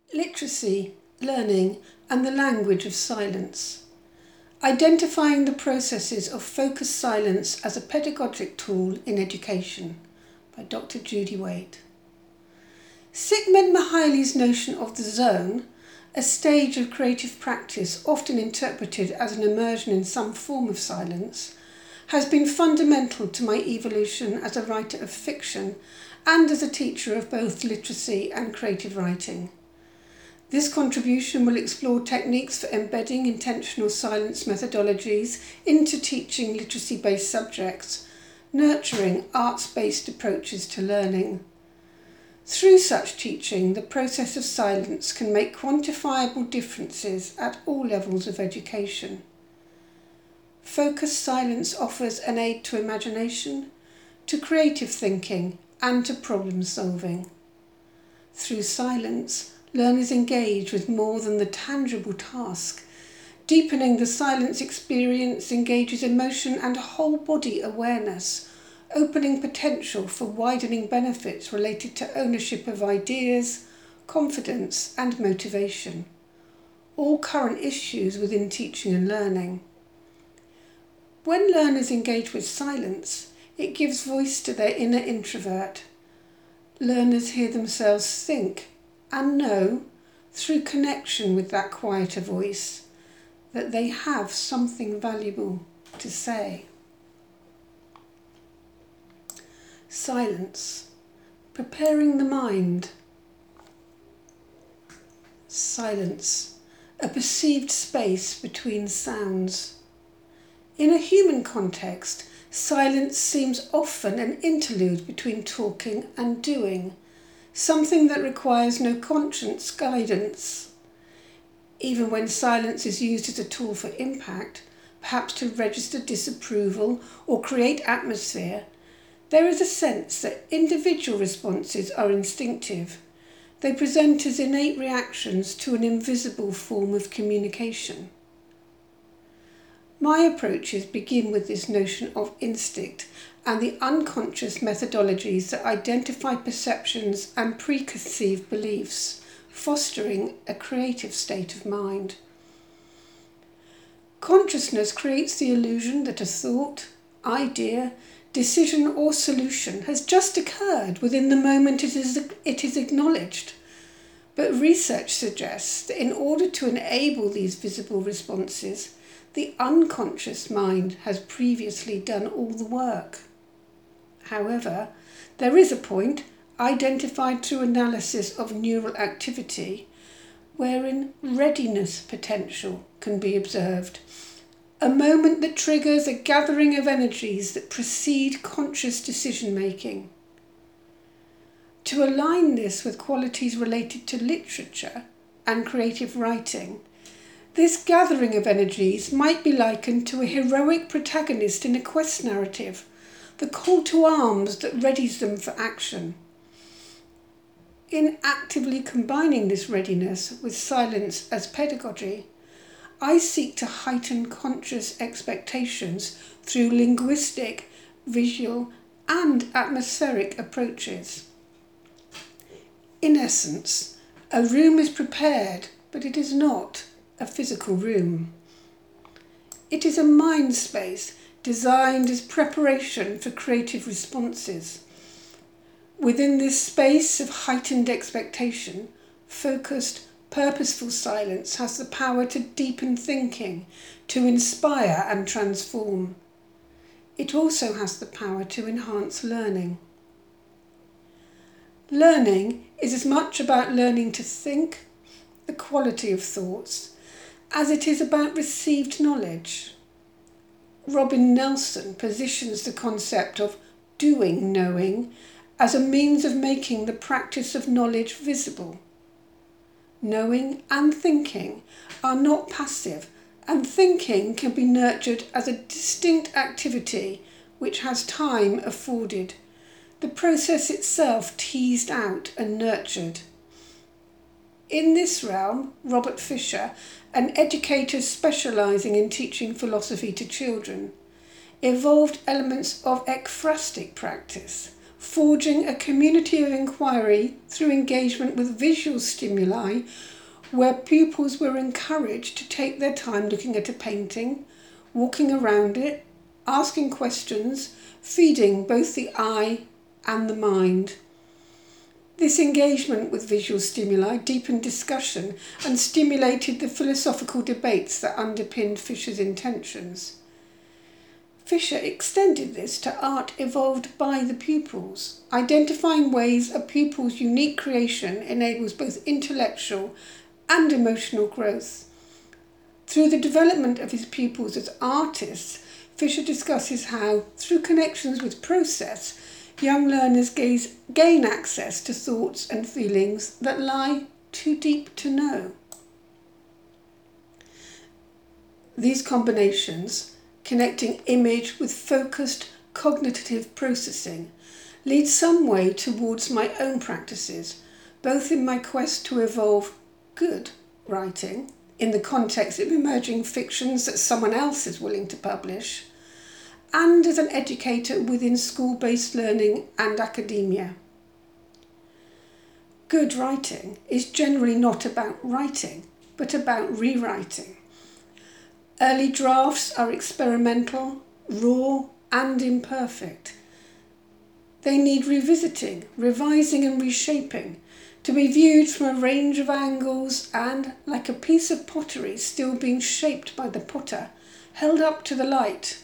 Literacy, learning, and the language of silence. Identifying the processes of focused silence as a pedagogic tool in education, by Dr. Judy Wade. Csikszentmihalyi's notion of the zone, a stage of creative practice often interpreted as an immersion in some form of silence, has been fundamental to my evolution as a writer of fiction and as a teacher of both literacy and creative writing. This contribution will explore techniques for embedding intentional silence methodologies into teaching literacy-based subjects, nurturing arts-based approaches to learning. Through such teaching, the process of silence can make quantifiable differences at all levels of education. Focused silence offers an aid to imagination, to creative thinking, and to problem solving. Through silence, learners engage with more than the tangible task. Deepening the silence experience engages emotion and whole body awareness, opening potential for widening benefits related to ownership of ideas, confidence, and motivation, all current issues within teaching and learning. When learners engage with silence, it gives voice to their inner introvert. Learners hear themselves think and know, through connection with that quieter voice, that they have something valuable to say. Silence, preparing the mind. Silence, a perceived space between sounds. In a human context, silence seems often an interlude between talking and doing, something that requires no conscious guidance. Even when silence is used as a tool for impact, perhaps to register disapproval or create atmosphere, there is a sense that individual responses are instinctive. They present as innate reactions to an invisible form of communication. My approaches begin with this notion of instinct and the unconscious methodologies that identify perceptions and preconceived beliefs, fostering a creative state of mind. Consciousness creates the illusion that a thought, idea, decision or solution has just occurred within the moment it is acknowledged. But research suggests that in order to enable these visible responses, the unconscious mind has previously done all the work. However, there is a point, identified through analysis of neural activity, wherein readiness potential can be observed, a moment that triggers a gathering of energies that precede conscious decision-making. To align this with qualities related to literature and creative writing, this gathering of energies might be likened to a heroic protagonist in a quest narrative, the call to arms that readies them for action. In actively combining this readiness with silence as pedagogy, I seek to heighten conscious expectations through linguistic, visual, and atmospheric approaches. In essence, a room is prepared, but it is not a physical room. It is a mind space designed as preparation for creative responses. Within this space of heightened expectation, focused, purposeful silence has the power to deepen thinking, to inspire and transform. It also has the power to enhance learning. Learning is as much about learning to think, the quality of thoughts, as it is about received knowledge. Robin Nelson positions the concept of doing knowing as a means of making the practice of knowledge visible. Knowing and thinking are not passive, and thinking can be nurtured as a distinct activity which has time afforded, the process itself teased out and nurtured. In this realm, Robert Fisher, an educator specialising in teaching philosophy to children, evolved elements of ekphrastic practice, forging a community of inquiry through engagement with visual stimuli where pupils were encouraged to take their time looking at a painting, walking around it, asking questions, feeding both the eye and the mind. This engagement with visual stimuli deepened discussion and stimulated the philosophical debates that underpinned Fisher's intentions. Fisher extended this to art evolved by the pupils, identifying ways a pupil's unique creation enables both intellectual and emotional growth. Through the development of his pupils as artists, Fisher discusses how, through connections with process, young learners gain access to thoughts and feelings that lie too deep to know. These combinations, connecting image with focused cognitive processing, lead some way towards my own practices, both in my quest to evolve good writing in the context of emerging fictions that someone else is willing to publish, and as an educator within school-based learning and academia. Good writing is generally not about writing, but about rewriting. Early drafts are experimental, raw, and imperfect. They need revisiting, revising, and reshaping to be viewed from a range of angles and, like a piece of pottery still being shaped by the potter, held up to the light.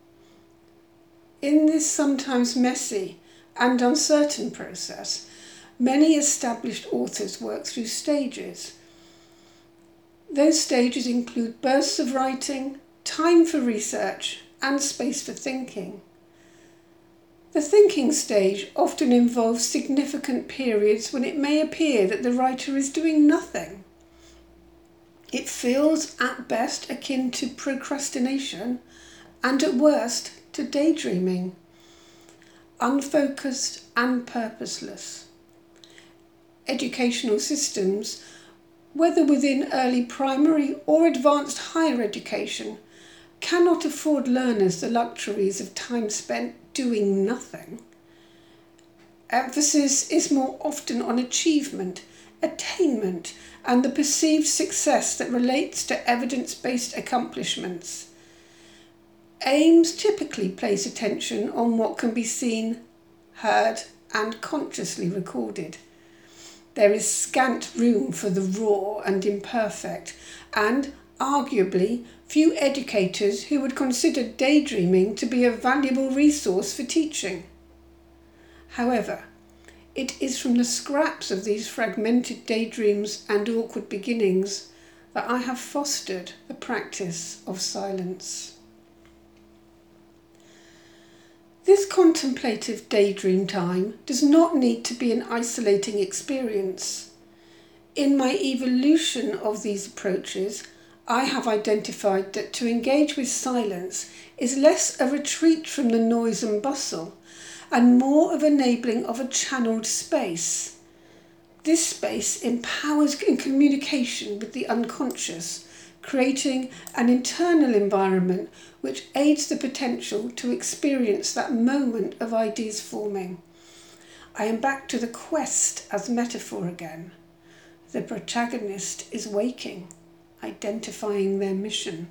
In this sometimes messy and uncertain process, many established authors work through stages. Those stages include bursts of writing, time for research, and space for thinking. The thinking stage often involves significant periods when it may appear that the writer is doing nothing. It feels at best akin to procrastination and at worst to daydreaming, unfocused and purposeless. Educational systems, whether within early primary or advanced higher education, cannot afford learners the luxuries of time spent doing nothing. Emphasis is more often on achievement, attainment, and the perceived success that relates to evidence-based accomplishments. Aims typically place attention on what can be seen, heard, and consciously recorded. There is scant room for the raw and imperfect, and, arguably, few educators who would consider daydreaming to be a valuable resource for teaching. However, it is from the scraps of these fragmented daydreams and awkward beginnings that I have fostered the practice of silence. This contemplative daydream time does not need to be an isolating experience. In my evolution of these approaches, I have identified that to engage with silence is less a retreat from the noise and bustle, and more of enabling of a channeled space. This space empowers communication with the unconscious, creating an internal environment which aids the potential to experience that moment of ideas forming. I am back to the quest as metaphor again. The protagonist is waking, identifying their mission.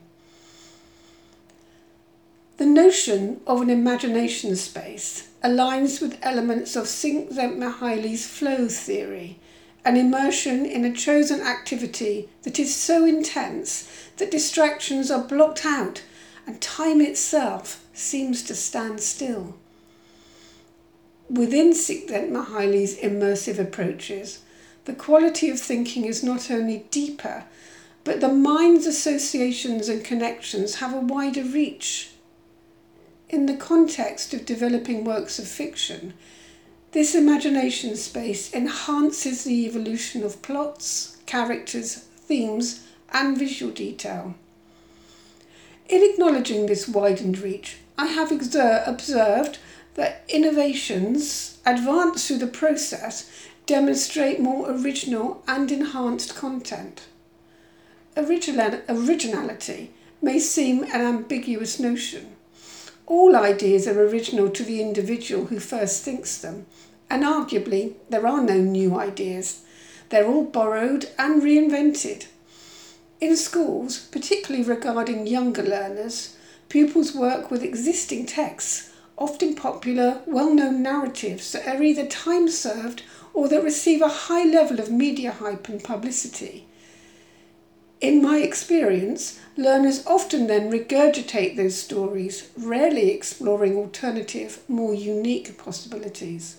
The notion of an imagination space aligns with elements of Csikszentmihalyi's flow theory, an immersion in a chosen activity that is so intense that distractions are blocked out and time itself seems to stand still. Within Csikszentmihalyi's immersive approaches, the quality of thinking is not only deeper, but the mind's associations and connections have a wider reach. In the context of developing works of fiction, this imagination space enhances the evolution of plots, characters, themes, and visual detail. In acknowledging this widened reach, I have observed that innovations advanced through the process demonstrate more original and enhanced content. Originality may seem an ambiguous notion, All ideas are original to the individual who first thinks them, and arguably there are no new ideas. They're all borrowed and reinvented. In schools, particularly regarding younger learners, pupils work with existing texts, often popular, well-known narratives that are either time-served or that receive a high level of media hype and publicity. In my experience, learners often then regurgitate those stories, rarely exploring alternative, more unique possibilities.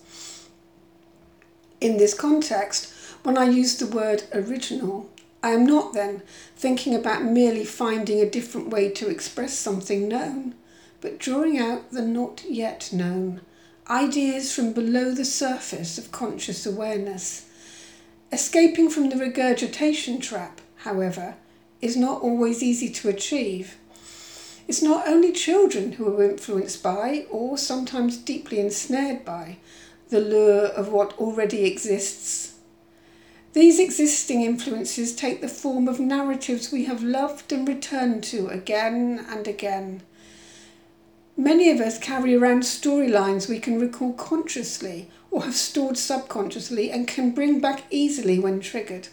In this context, when I use the word original, I am not then thinking about merely finding a different way to express something known, but drawing out the not yet known, ideas from below the surface of conscious awareness. Escaping from the regurgitation trap, however, is not always easy to achieve. It's not only children who are influenced by, or sometimes deeply ensnared by, the lure of what already exists. These existing influences take the form of narratives we have loved and returned to again and again. Many of us carry around storylines we can recall consciously or have stored subconsciously and can bring back easily when triggered.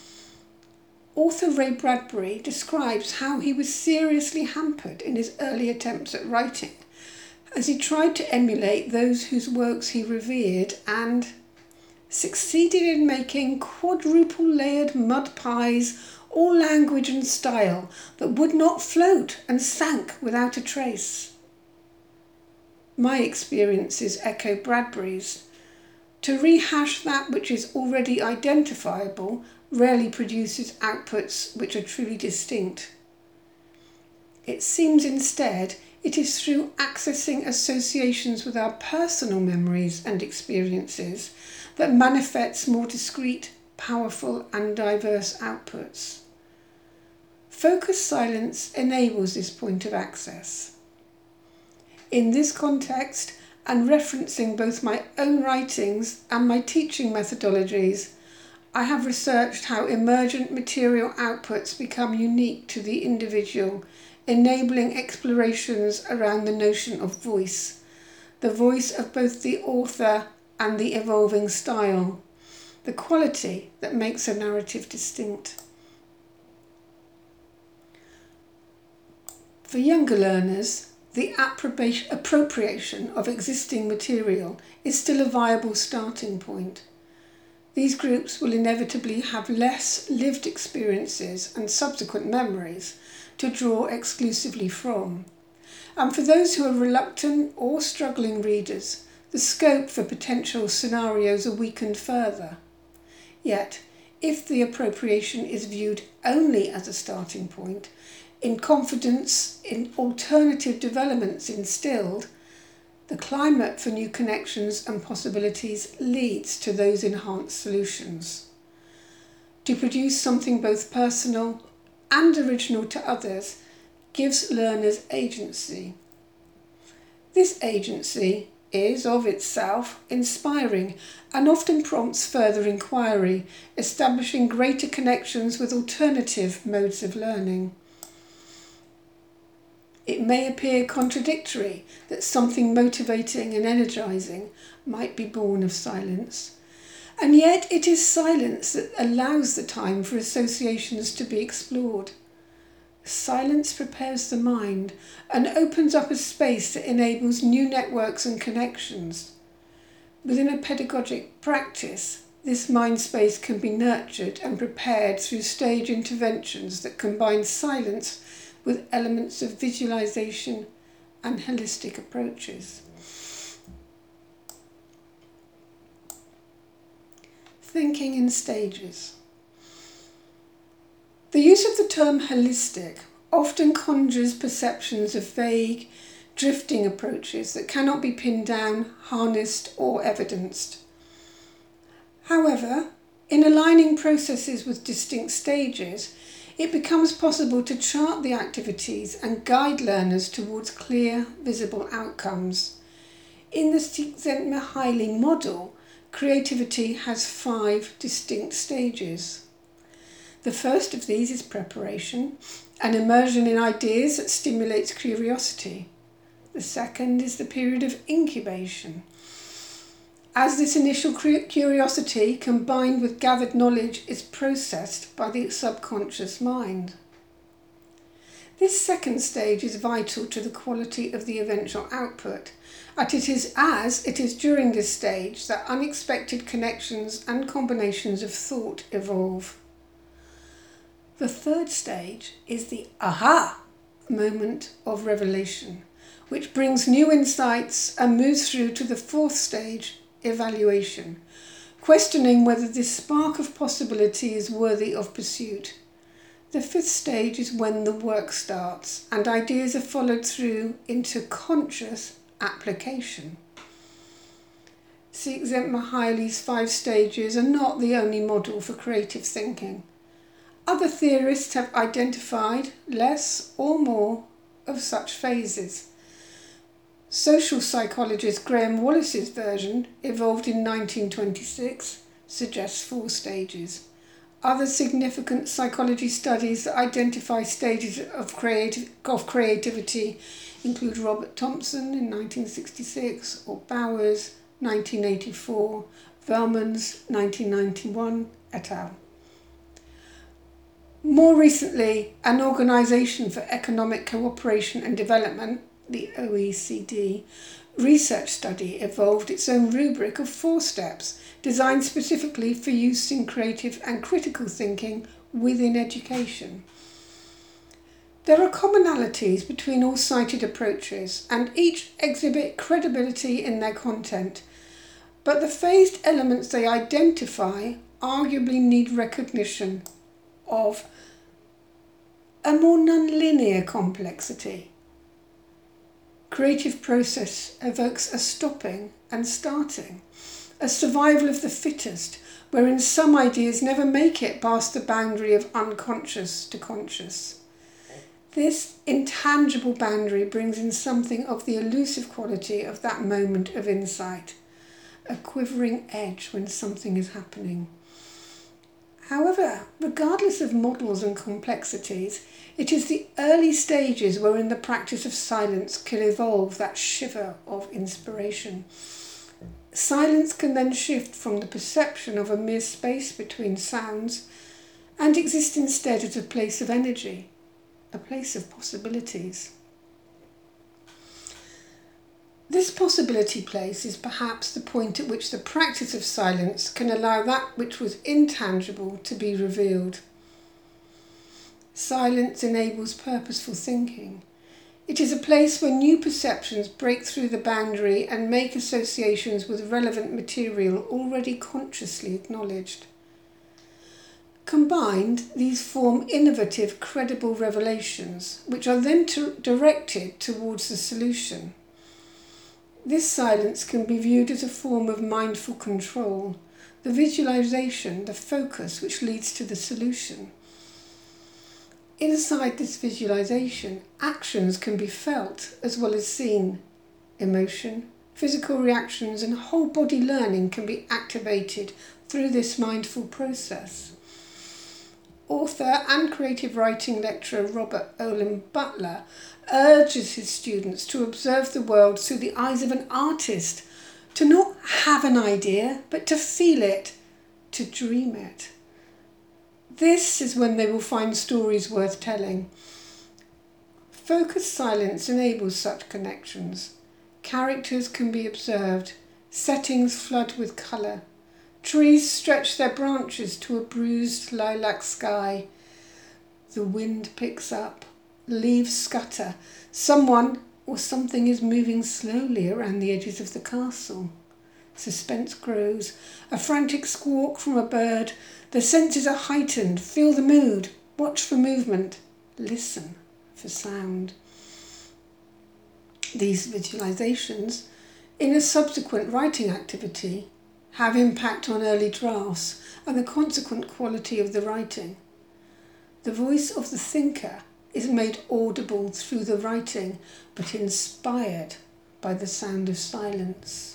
Author Ray Bradbury describes how he was seriously hampered in his early attempts at writing, as he tried to emulate those whose works he revered and succeeded in making quadruple-layered mud pies, all language and style, that would not float and sank without a trace. My experiences echo Bradbury's. To rehash that which is already identifiable rarely produces outputs which are truly distinct. It seems instead it is through accessing associations with our personal memories and experiences that manifests more discrete, powerful and diverse outputs. Focused silence enables this point of access. In this context, and referencing both my own writings and my teaching methodologies, I have researched how emergent material outputs become unique to the individual, enabling explorations around the notion of voice, the voice of both the author and the evolving style, the quality that makes a narrative distinct. For younger learners, the appropriation of existing material is still a viable starting point. These groups will inevitably have less lived experiences and subsequent memories to draw exclusively from. And for those who are reluctant or struggling readers, the scope for potential scenarios are weakened further. Yet, if the appropriation is viewed only as a starting point, in confidence in alternative developments instilled, the climate for new connections and possibilities leads to those enhanced solutions. To produce something both personal and original to others gives learners agency. This agency is of itself inspiring and often prompts further inquiry, establishing greater connections with alternative modes of learning. It may appear contradictory that something motivating and energizing might be born of silence, and yet it is silence that allows the time for associations to be explored. Silence prepares the mind and opens up a space that enables new networks and connections. Within a pedagogic practice, this mind space can be nurtured and prepared through stage interventions that combine silence with elements of visualization and holistic approaches. Thinking in stages. The use of the term holistic often conjures perceptions of vague, drifting approaches that cannot be pinned down, harnessed, or evidenced. However, in aligning processes with distinct stages, it becomes possible to chart the activities and guide learners towards clear, visible outcomes. In the Csikszentmihalyi model, creativity has 5 distinct stages. The first of these is preparation, an immersion in ideas that stimulates curiosity. The second is the period of incubation. As this initial curiosity combined with gathered knowledge is processed by the subconscious mind. This second stage is vital to the quality of the eventual output, and it is during this stage that unexpected connections and combinations of thought evolve. The third stage is the aha moment of revelation, which brings new insights and moves through to the fourth stage, evaluation, questioning whether this spark of possibility is worthy of pursuit. The fifth stage is when the work starts and ideas are followed through into conscious application. Csikszentmihalyi's 5 stages are not the only model for creative thinking. Other theorists have identified less or more of such phases. Social psychologist Graham Wallas's version, evolved in 1926, suggests 4 stages. Other significant psychology studies that identify stages of creativity include Robert Thompson in 1966, or Bowers 1984, Velmans 1991, et al. More recently, an Organisation for Economic Cooperation and Development, the OECD, research study evolved its own rubric of 4 steps designed specifically for use in creative and critical thinking within education. There are commonalities between all cited approaches, and each exhibit credibility in their content, but the phased elements they identify arguably need recognition of a more non-linear complexity. Creative process evokes a stopping and starting, a survival of the fittest, wherein some ideas never make it past the boundary of unconscious to conscious. This intangible boundary brings in something of the elusive quality of that moment of insight, a quivering edge when something is happening. However, regardless of models and complexities, it is the early stages wherein the practice of silence can evolve that shiver of inspiration. Silence can then shift from the perception of a mere space between sounds and exist instead as a place of energy, a place of possibilities. This possibility place is perhaps the point at which the practice of silence can allow that which was intangible to be revealed. Silence enables purposeful thinking. It is a place where new perceptions break through the boundary and make associations with relevant material already consciously acknowledged. Combined, these form innovative, credible revelations, which are then directed towards the solution. This silence can be viewed as a form of mindful control, the visualization, the focus which leads to the solution. Inside this visualization, actions can be felt as well as seen. Emotion, physical reactions, and whole body learning can be activated through this mindful process. Author and creative writing lecturer Robert Olen Butler urges his students to observe the world through the eyes of an artist, to not have an idea, but to feel it, to dream it. This is when they will find stories worth telling. Focused silence enables such connections. Characters can be observed, settings flood with colour. Trees stretch their branches to a bruised lilac sky. The wind picks up, leaves scutter. Someone or something is moving slowly around the edges of the castle. Suspense grows, a frantic squawk from a bird. The senses are heightened, feel the mood, watch for movement, listen for sound. These visualizations, in a subsequent writing activity, have impact on early drafts and the consequent quality of the writing. The voice of the thinker is made audible through the writing, but inspired by the sound of silence.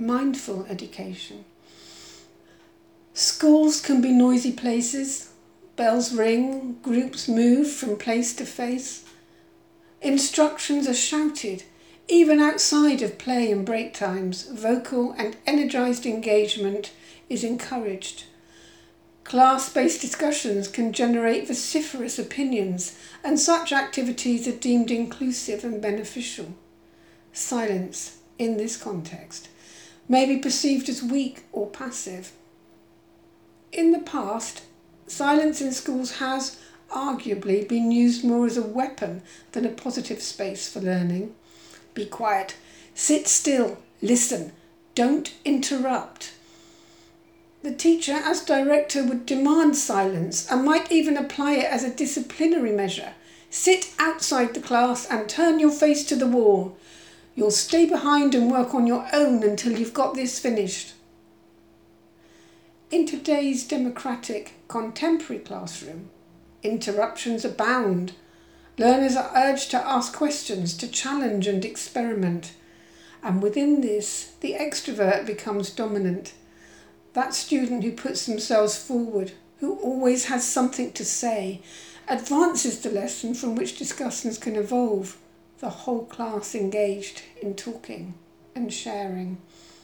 Mindful education. Schools can be noisy places, Bells ring, groups move from place to face. Instructions are shouted, even outside of play and break times. Vocal and energised engagement is encouraged. Class-based discussions can generate vociferous opinions, and such activities are deemed inclusive and beneficial. Silence, in this context, may be perceived as weak or passive. In the past, silence in schools has arguably been used more as a weapon than a positive space for learning. Be quiet, sit still, listen, don't interrupt. The teacher as director would demand silence and might even apply it as a disciplinary measure. Sit outside the class and turn your face to the wall. You'll stay behind and work on your own until you've got this finished. In today's democratic, contemporary classroom, interruptions abound. Learners are urged to ask questions, to challenge and experiment. And within this, the extrovert becomes dominant. That student who puts themselves forward, who always has something to say, advances the lesson from which discussions can evolve. The whole class engaged in talking and sharing.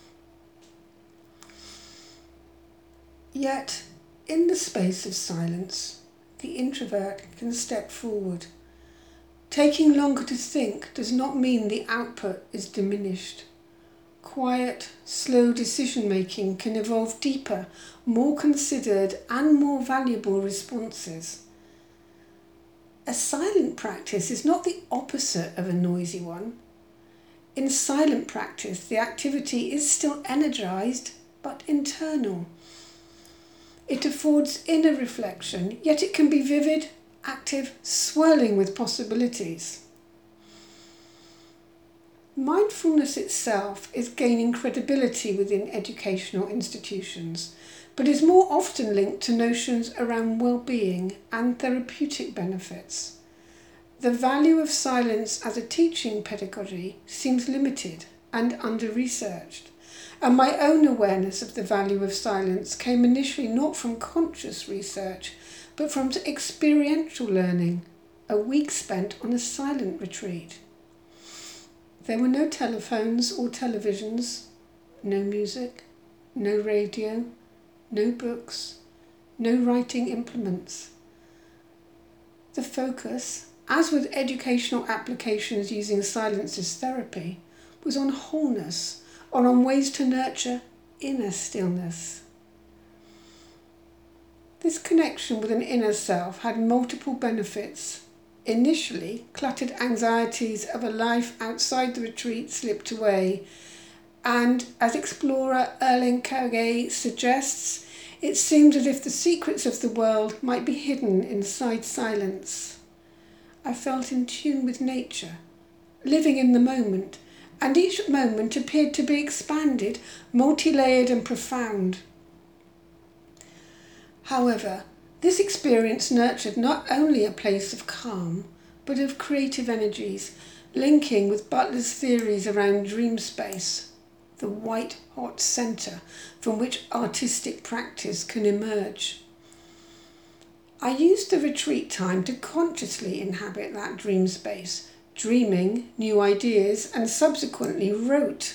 Yet, in the space of silence, the introvert can step forward. Taking longer to think does not mean the output is diminished. Quiet, slow decision-making can evolve deeper, more considered and more valuable responses. A silent practice is not the opposite of a noisy one. In silent practice, the activity is still energized, but internal. It affords inner reflection, yet it can be vivid, active, swirling with possibilities. Mindfulness itself is gaining credibility within educational institutions, but is more often linked to notions around well-being and therapeutic benefits. The value of silence as a teaching pedagogy seems limited and under-researched, and my own awareness of the value of silence came initially not from conscious research, but from experiential learning, a week spent on a silent retreat. There were no telephones or televisions, no music, no radio, no books, no writing implements. The focus, as with educational applications using silence as therapy, was on wholeness, or on ways to nurture inner stillness. This connection with an inner self had multiple benefits. Initially, cluttered anxieties of a life outside the retreat slipped away, and as explorer Erling Kagge suggests, it seemed as if the secrets of the world might be hidden inside silence. I felt in tune with nature, living in the moment, and each moment appeared to be expanded, multi-layered and profound. However, this experience nurtured not only a place of calm, but of creative energies, linking with Butler's theories around dream space, the white-hot centre from which artistic practice can emerge. I used the retreat time to consciously inhabit that dream space, dreaming new ideas, and subsequently wrote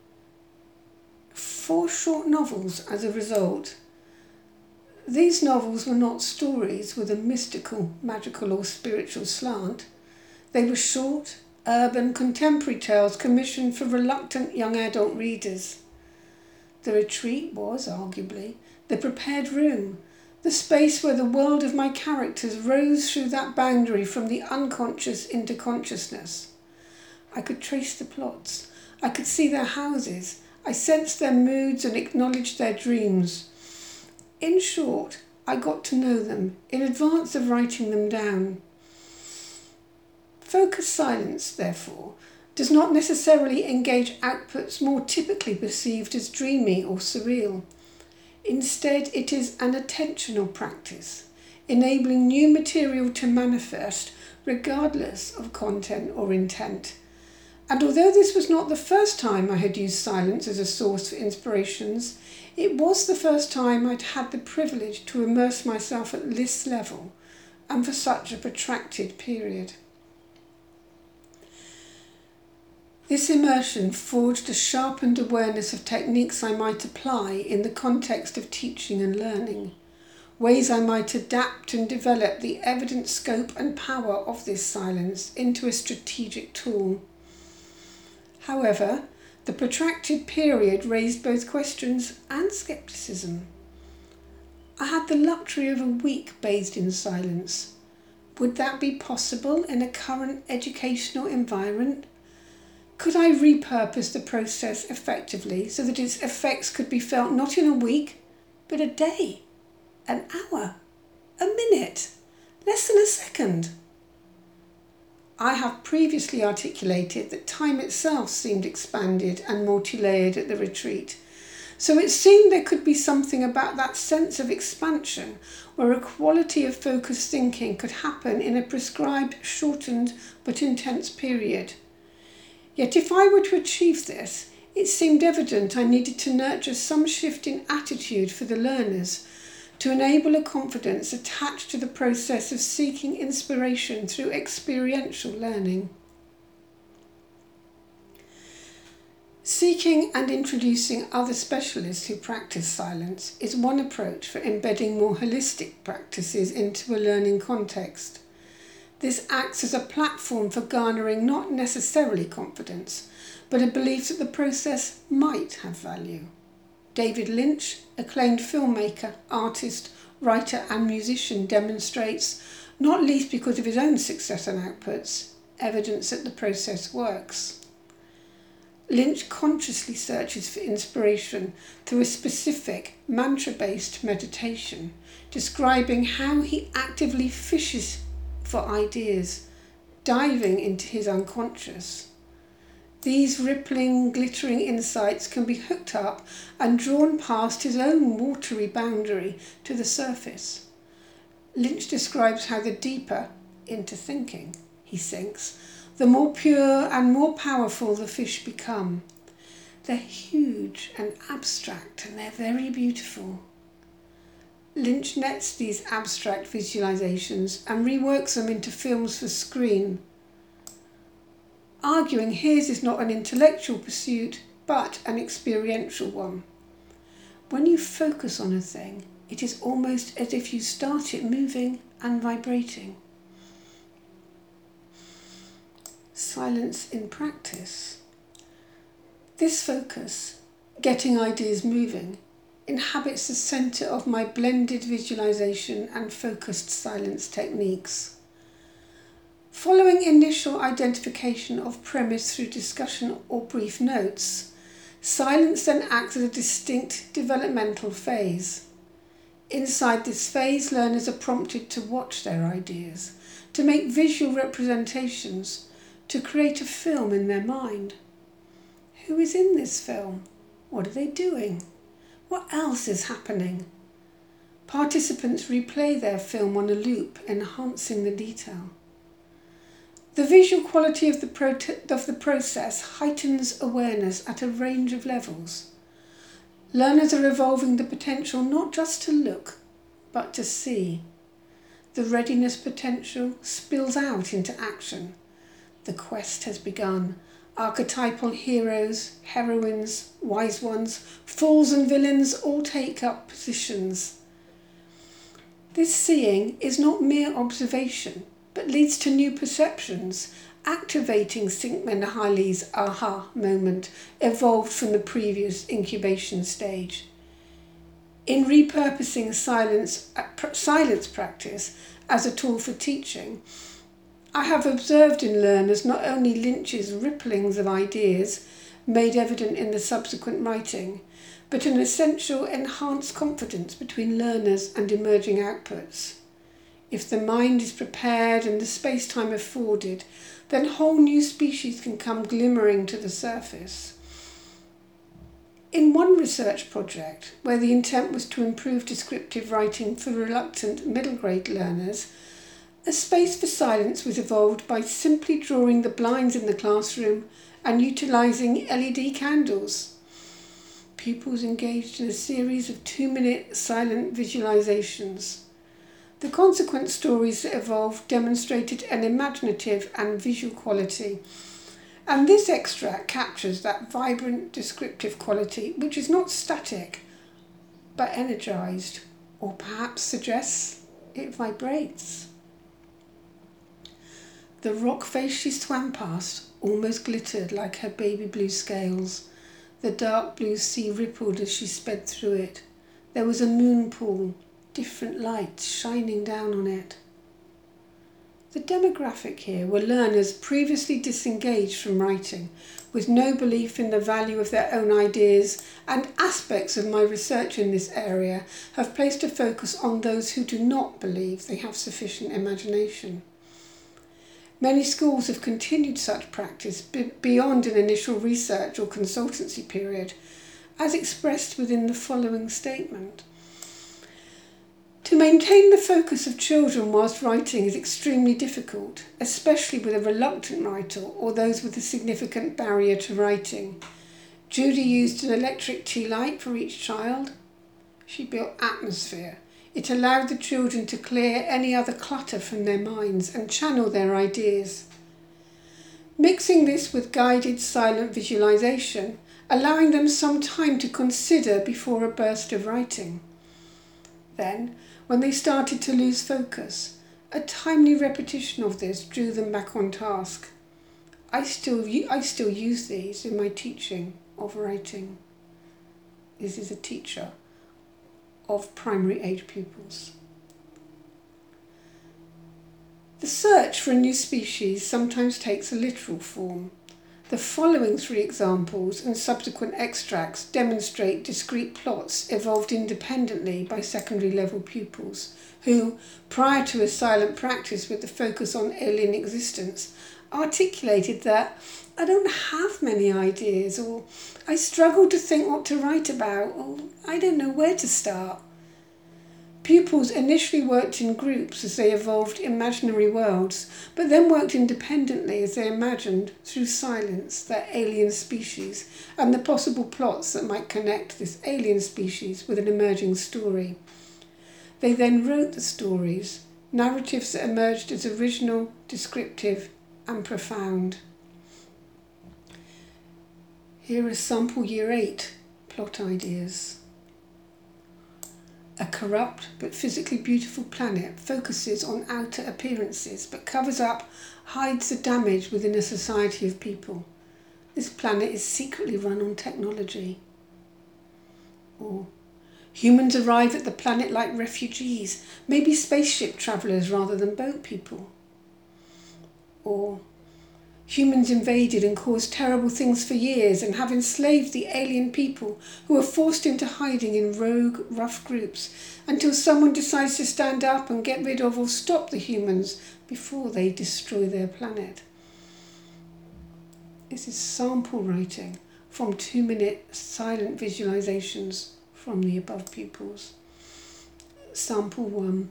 4 short novels as a result. These novels were not stories with a mystical, magical or spiritual slant. They were short, urban, contemporary tales commissioned for reluctant young adult readers. The retreat was, arguably, the prepared room, the space where the world of my characters rose through that boundary from the unconscious into consciousness. I could trace the plots. I could see their houses. I sensed their moods and acknowledged their dreams. In short, I got to know them in advance of writing them down. Focused silence, therefore, does not necessarily engage outputs more typically perceived as dreamy or surreal. Instead, it is an attentional practice, enabling new material to manifest regardless of content or intent. And although this was not the first time I had used silence as a source for inspirations, It was the first time I'd had the privilege to immerse myself at this level and for such a protracted period. This immersion forged a sharpened awareness of techniques I might apply in the context of teaching and learning, ways I might adapt and develop the evident scope and power of this silence into a strategic tool. However, the protracted period raised both questions and scepticism. I had the luxury of a week bathed in silence. Would that be possible in a current educational environment? Could I repurpose the process effectively so that its effects could be felt not in a week, but a day, an hour, a minute, less than a second? I have previously articulated that time itself seemed expanded and multi-layered at the retreat, so it seemed there could be something about that sense of expansion where a quality of focused thinking could happen in a prescribed, shortened but intense period. Yet if I were to achieve this, it seemed evident I needed to nurture some shift in attitude for the learners to enable a confidence attached to the process of seeking inspiration through experiential learning. Seeking and introducing other specialists who practice silence is one approach for embedding more holistic practices into a learning context. This acts as a platform for garnering not necessarily confidence, but a belief that the process might have value. David Lynch, acclaimed filmmaker, artist, writer and musician, demonstrates, not least because of his own success and outputs, evidence that the process works. Lynch consciously searches for inspiration through a specific mantra-based meditation, describing how he actively fishes for ideas, diving into his unconscious. These rippling, glittering insights can be hooked up and drawn past his own watery boundary to the surface. Lynch describes how the deeper into thinking he sinks, the more pure and more powerful the fish become. They're huge and abstract, and they're very beautiful. Lynch nets these abstract visualizations and reworks them into films for screen, arguing his is not an intellectual pursuit, but an experiential one. When you focus on a thing, it is almost as if you start it moving and vibrating. Silence in practice. This focus, getting ideas moving, inhabits the centre of my blended visualization and focused silence techniques. Following initial identification of premise through discussion or brief notes, silence then acts as a distinct developmental phase. Inside this phase, learners are prompted to watch their ideas, to make visual representations, to create a film in their mind. Who is in this film? What are they doing? What else is happening? Participants replay their film on a loop, enhancing the detail. The visual quality of the process heightens awareness at a range of levels. Learners are evolving the potential not just to look, but to see. The readiness potential spills out into action. The quest has begun. Archetypal heroes, heroines, wise ones, fools and villains all take up positions. This seeing is not mere observation, but leads to new perceptions, activating Csikszentmihalyi's aha moment, evolved from the previous incubation stage. In repurposing silence practice as a tool for teaching, I have observed in learners not only Lynch's ripplings of ideas made evident in the subsequent writing, but an essential enhanced confidence between learners and emerging outputs. If the mind is prepared and the space-time afforded, then whole new species can come glimmering to the surface. In one research project, where the intent was to improve descriptive writing for reluctant middle grade learners, a space for silence was evolved by simply drawing the blinds in the classroom and utilising LED candles. Pupils engaged in a series of 2-minute silent visualizations. The consequent stories that evolved demonstrated an imaginative and visual quality, and this extract captures that vibrant descriptive quality which is not static but energized, or perhaps suggests it vibrates. The rock face she swam past almost glittered like her baby blue scales. The dark blue sea rippled as she sped through it. There was a moon pool, different lights shining down on it. The demographic here were learners previously disengaged from writing, with no belief in the value of their own ideas, and aspects of my research in this area have placed a focus on those who do not believe they have sufficient imagination. Many schools have continued such practice beyond an initial research or consultancy period, as expressed within the following statement. To maintain the focus of children whilst writing is extremely difficult, especially with a reluctant writer or those with a significant barrier to writing. Judy used an electric tea light for each child. She built atmosphere. It allowed the children to clear any other clutter from their minds and channel their ideas. Mixing this with guided silent visualization, allowing them some time to consider before a burst of writing. Then, when they started to lose focus, a timely repetition of this drew them back on task. I still use these in my teaching of writing. This is a teacher of primary age pupils. The search for a new species sometimes takes a literal form. The following 3 examples and subsequent extracts demonstrate discrete plots evolved independently by secondary level pupils who, prior to a silent practice with the focus on alien existence, articulated that I don't have many ideas, or I struggle to think what to write about, or I don't know where to start. Pupils initially worked in groups as they evolved imaginary worlds, but then worked independently as they imagined, through silence, their alien species and the possible plots that might connect this alien species with an emerging story. They then wrote the stories, narratives that emerged as original, descriptive and profound. Here are sample Year 8 plot ideas. A corrupt but physically beautiful planet focuses on outer appearances but covers up, hides the damage within a society of people. This planet is secretly run on technology. Or humans arrive at the planet like refugees, maybe spaceship travellers rather than boat people. Or humans invaded and caused terrible things for years and have enslaved the alien people who are forced into hiding in rogue, rough groups until someone decides to stand up and get rid of or stop the humans before they destroy their planet. This is sample writing from 2-minute silent visualizations from the above pupils. Sample 1.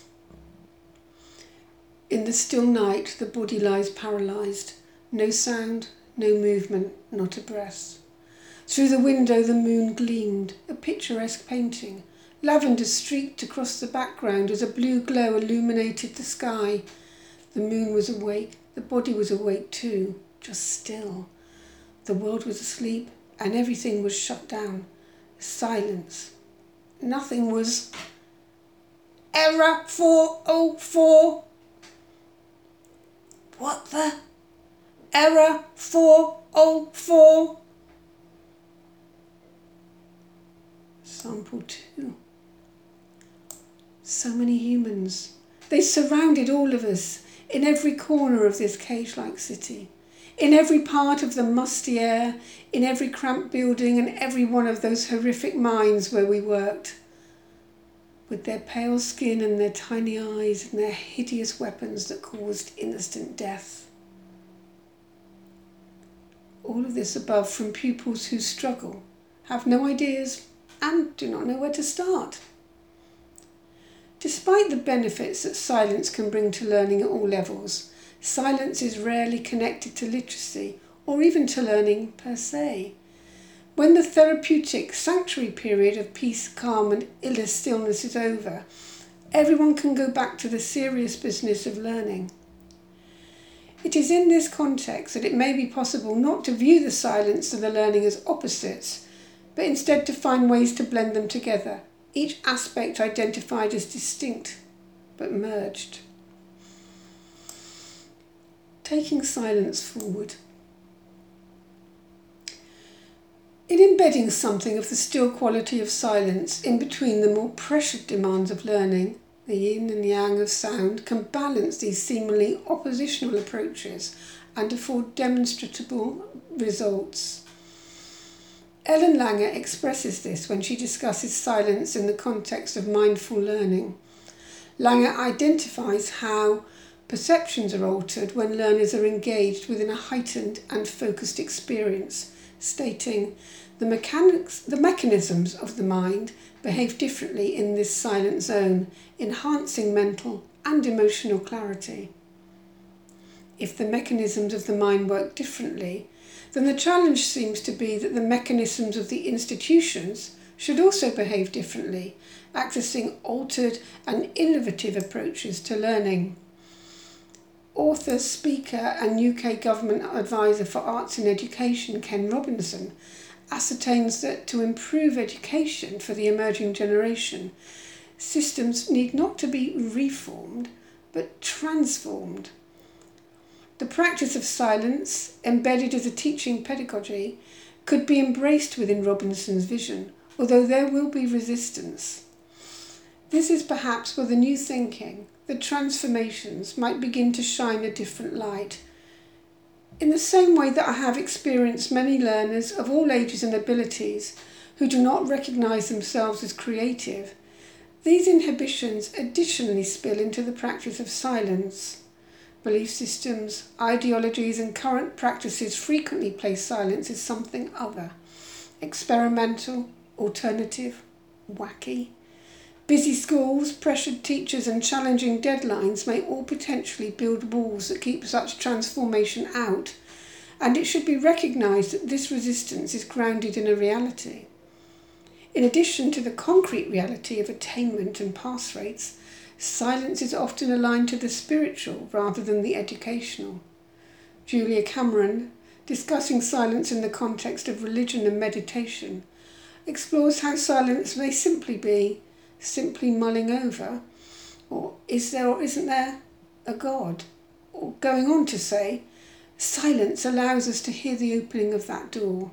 In the still night, the body lies paralysed. No sound, no movement, not a breath. Through the window the moon gleamed, a picturesque painting. Lavender streaked across the background as a blue glow illuminated the sky. The moon was awake, the body was awake too, just still. The world was asleep and everything was shut down. Silence. Nothing was... Error 404. What the... Error 404. Sample 2. So many humans. They surrounded all of us in every corner of this cage-like city, in every part of the musty air, in every cramped building and every one of those horrific mines where we worked. With their pale skin and their tiny eyes and their hideous weapons that caused instant death. All of this above from pupils who struggle, have no ideas and do not know where to start. Despite the benefits that silence can bring to learning at all levels, silence is rarely connected to literacy or even to learning per se. When the therapeutic sanctuary period of peace, calm and stillness is over, everyone can go back to the serious business of learning. It is in this context that it may be possible not to view the silence and the learning as opposites, but instead to find ways to blend them together, each aspect identified as distinct but merged. Taking silence forward. In embedding something of the still quality of silence in between the more pressured demands of learning, the yin and yang of sound can balance these seemingly oppositional approaches and afford demonstrable results. Ellen Langer expresses this when she discusses silence in the context of mindful learning. Langer identifies how perceptions are altered when learners are engaged within a heightened and focused experience, stating, the mechanisms of the mind behave differently in this silent zone, enhancing mental and emotional clarity. If the mechanisms of the mind work differently, then the challenge seems to be that the mechanisms of the institutions should also behave differently, accessing altered and innovative approaches to learning. Author, speaker and UK Government Advisor for Arts in Education, Ken Robinson, ascertains that to improve education for the emerging generation, systems need not to be reformed, but transformed. The practice of silence, embedded as a teaching pedagogy, could be embraced within Robinson's vision, although there will be resistance. This is perhaps where the new thinking, the transformations, might begin to shine a different light. In the same way that I have experienced many learners of all ages and abilities who do not recognise themselves as creative, these inhibitions additionally spill into the practice of silence. Belief systems, ideologies and current practices frequently place silence as something other, experimental, alternative, wacky. Busy schools, pressured teachers and challenging deadlines may all potentially build walls that keep such transformation out, and it should be recognised that this resistance is grounded in a reality. In addition to the concrete reality of attainment and pass rates, silence is often aligned to the spiritual rather than the educational. Julia Cameron, discussing silence in the context of religion and meditation, explores how silence may simply be simply mulling over, or is there or isn't there a God? Or going on to say, silence allows us to hear the opening of that door.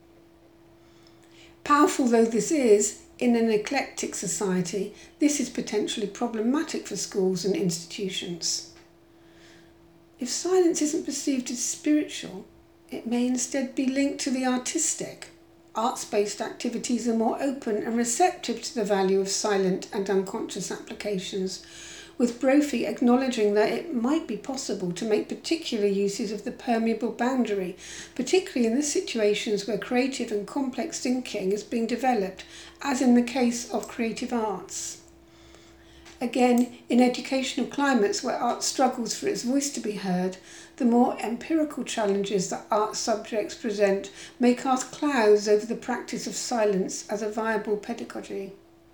Powerful though this is, in an eclectic society, this is potentially problematic for schools and institutions. If silence isn't perceived as spiritual, it may instead be linked to the artistic. Arts-based activities are more open and receptive to the value of silent and unconscious applications, with Brophy acknowledging that it might be possible to make particular uses of the permeable boundary, particularly in the situations where creative and complex thinking is being developed, as in the case of creative arts. Again, in educational climates where art struggles for its voice to be heard, the more empirical challenges that art subjects present may cast clouds over the practice of silence as a viable pedagogy.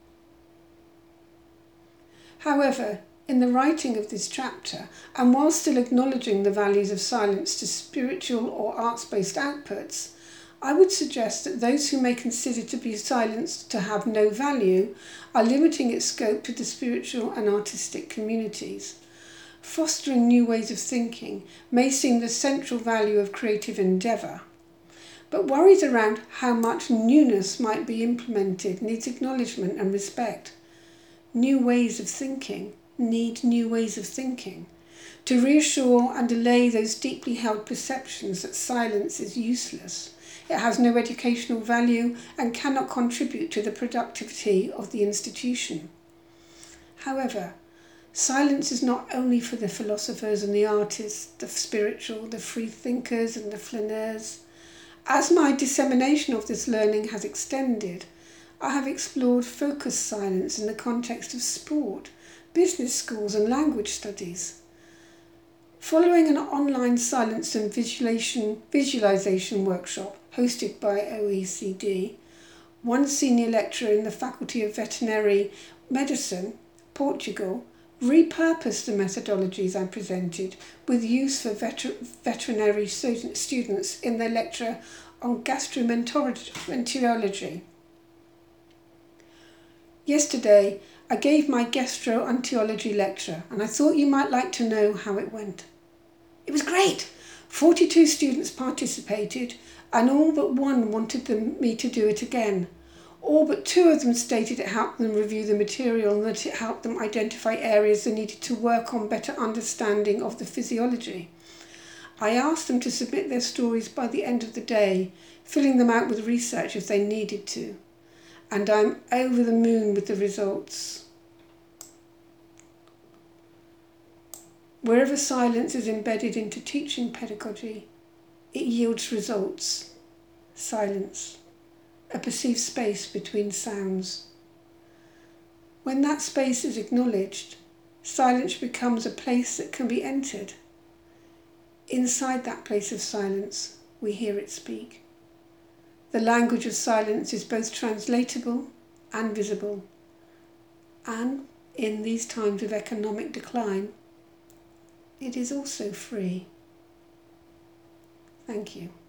However, in the writing of this chapter, and while still acknowledging the values of silence to spiritual or arts-based outputs, I would suggest that those who may consider to be silence to have no value are limiting its scope to the spiritual and artistic communities. Fostering new ways of thinking may seem the central value of creative endeavour, but worries around how much newness might be implemented needs acknowledgement and respect. New ways of thinking need new ways of thinking to reassure and allay those deeply held perceptions that silence is useless. It has no educational value and cannot contribute to the productivity of the institution. However, silence is not only for the philosophers and the artists, the spiritual, the free thinkers and the flaneurs. As my dissemination of this learning has extended, I have explored focused silence in the context of sport, business schools and language studies. Following an online silence and visualization workshop, hosted by OECD, one senior lecturer in the Faculty of Veterinary Medicine, Portugal, repurposed the methodologies I presented with use for veterinary students in their lecture on gastroenterology. Yesterday, I gave my gastroenterology lecture, and I thought you might like to know how it went. It was great! 42 students participated, and all but one wanted me to do it again. All but 2 of them stated it helped them review the material and that it helped them identify areas they needed to work on better understanding of the physiology. I asked them to submit their stories by the end of the day, filling them out with research if they needed to. And I'm over the moon with the results. Wherever silence is embedded into teaching pedagogy, it yields results. Silence, a perceived space between sounds. When that space is acknowledged, silence becomes a place that can be entered. Inside that place of silence, we hear it speak. The language of silence is both translatable and visible, and in these times of economic decline, it is also free. Thank you.